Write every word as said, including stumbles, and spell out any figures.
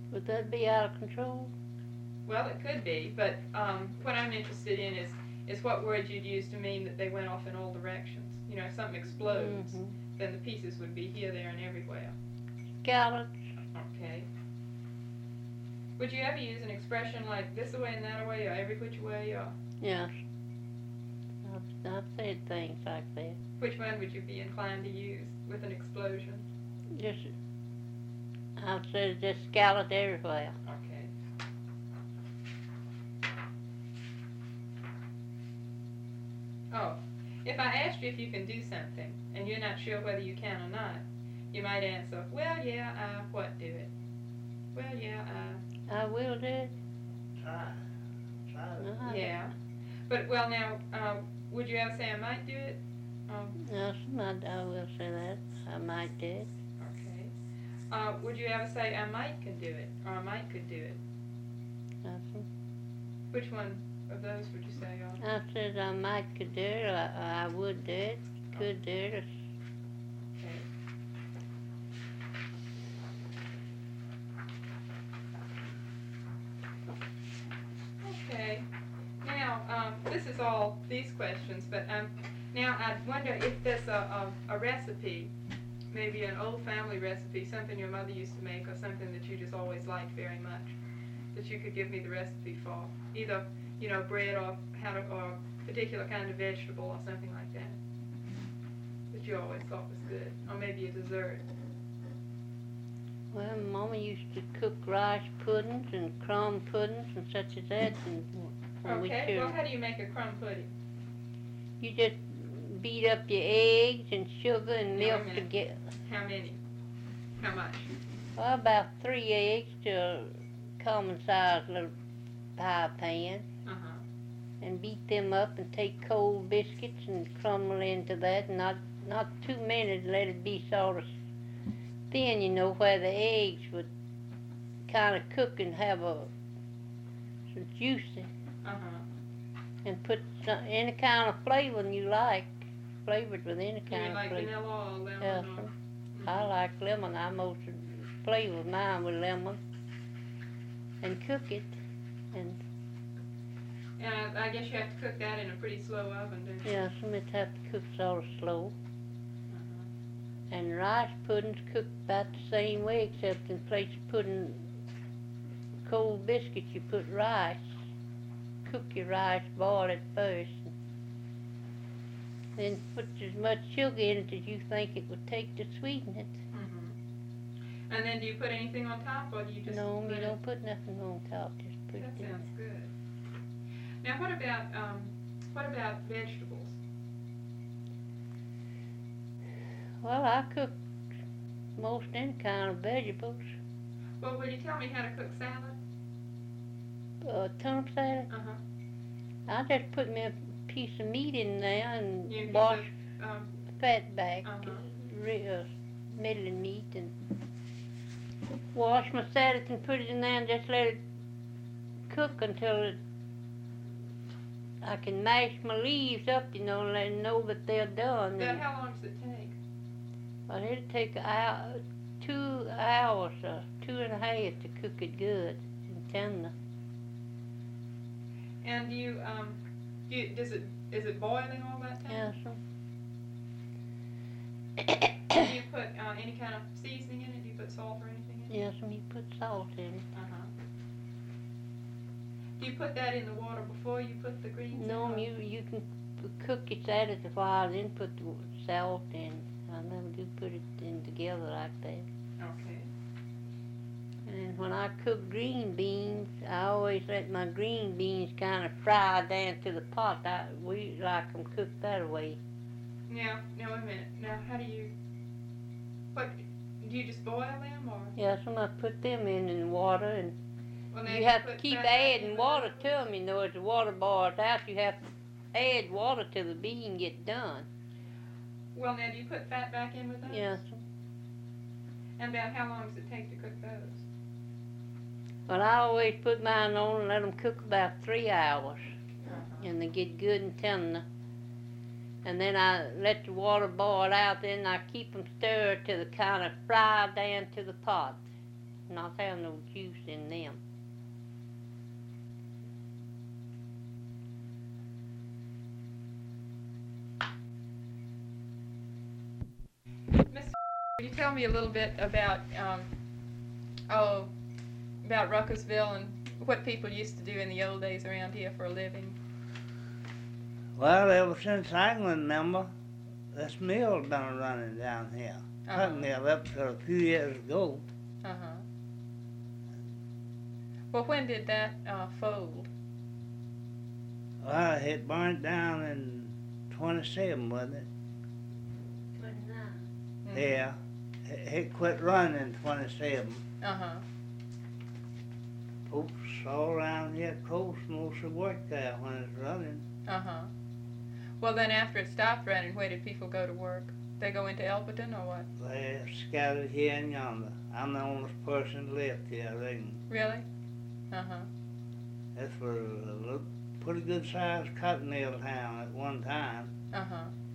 Would that be out of control? Well, it could be, but um, what I'm interested in is is what words you'd use to mean that they went off in all directions. You know, if something explodes, Mm-hmm. then the pieces would be here, there, and everywhere. Scallops. Okay. Would you ever use an expression like this away and that away, or every which way, or Yes. I've, I've said things like that. which one would you be inclined to use with an explosion? Just, I've said just scalloped everywhere. Okay. Oh, if I asked you if you can do something and you're not sure whether you can or not, you might answer, well, yeah, uh, what, do it? Well, yeah, uh, I will do it. Try. Try it. Uh, yeah. But, well, now, uh, would you ever say I might do it? Um, Yes, I, I will say that. I might do it. okay. Uh, would you ever say I might can do it, or I might could do it? Nothing. Which one of those would you say? Uh, I said I might could do it, or I, I would do it, could do it. okay. Okay. Now, um, this is all these questions, but um, now I wonder if there's a, a, a recipe, maybe an old family recipe, something your mother used to make, or something that you just always liked very much, that you could give me the recipe for. Either, you know, bread or how to, or a particular kind of vegetable or something like that, that you always thought was good, or maybe a dessert. Well, Mama used to cook rice puddings and crumb puddings and such as that. And when we Okay, should, well, how do you make a crumb pudding? you just beat up your eggs and sugar and Now, wait a milk minute. together. How many? How much? Well, about three eggs to a common size little pie pan, Uh-huh. and beat them up and take cold biscuits and crumble into that, and not not too many to let it be sort of thin, you know, where the eggs would kind of cook and have a some juicy, Uh-huh. and put some, any kind of flavor you like, flavored with any You kind mean of like flavor. vanilla or lemon? Yes, or, sir. Mhm. I like lemon. I most flavor mine with lemon and cook it, and And I, I guess you have to cook that in a pretty slow oven, don't you? yeah, some it have to cook sort of slow. Uh-huh. And rice puddings cook about the same way, except in place of putting cold biscuits, you put rice. Cook your rice, boil it first. Then put as much sugar in it as you think it would take to sweeten it. Mm-hmm. And then do you put anything on top, or do you just No, let you it- don't put nothing on top, just put That it in. sounds good. Now, what about um, what about vegetables? Well, I cook most any kind of vegetables. Well, will you tell me how to cook salad? Uh, turnip salad, Uh-huh. I just put me a piece of meat in there and You piece wash of, um, the fat back, Uh-huh. re- uh, middling meat, and wash my salad and put it in there and just let it cook until it, I can mash my leaves up, you know, and let them know that they're done. About And, how long does it take? well, it'll take a hour, two hours, or two and a half to cook it good and tender. And do you um, do you, does it is it boiling all that time? Yes, Do you put uh, any kind of seasoning in it? Do you put salt or anything in it? yes, and you put salt in it. Uh-huh. Do you put that in the water before you put the greens in? No, or- you you can p- cook it at it a while, then put the salt in. I never do put it in together like that. Okay. And when I cook green beans, I always let my green beans kind of fry down to the pot. I, we like them cooked that way. Now, now wait a minute. Now, how do you? What do you just boil them or? Yeah, so I put them in in water, and Well, now you have to put keep fat back in adding with water it? to them. You know, as the water boils out, you have to add water till the bean get done. Well, now do you put fat back in with those? Yes. And about how long does it take to cook those? Well, I always put mine on and let them cook about three hours. Uh-huh. And they get good and tender. And then I let the water boil out, then I keep them stirred till they kind of fry down to the pot. not have no juice in them. Mister Could you tell me a little bit about, um, oh, about Ruckersville and what people used to do in the old days around here for a living? Well, ever since I can remember, this mill's been running down here. Uh-huh. Cotton mill up to a few years ago. Uh-huh. Well, when did that uh, fold? Well, it burnt down in twenty-seven, wasn't it? Mhm. Yeah. It, it quit running in twenty-seven. Uh-huh. Folks all around here close mostly work there when it's running. Uh-huh. Well, then after it stopped running, where did people go to work? They go into Elberton or what? They're scattered here and yonder. I'm the only person left here, I reckon. Really? Uh-huh. This was a little, pretty good sized cotton mill town at one time. Uh-huh.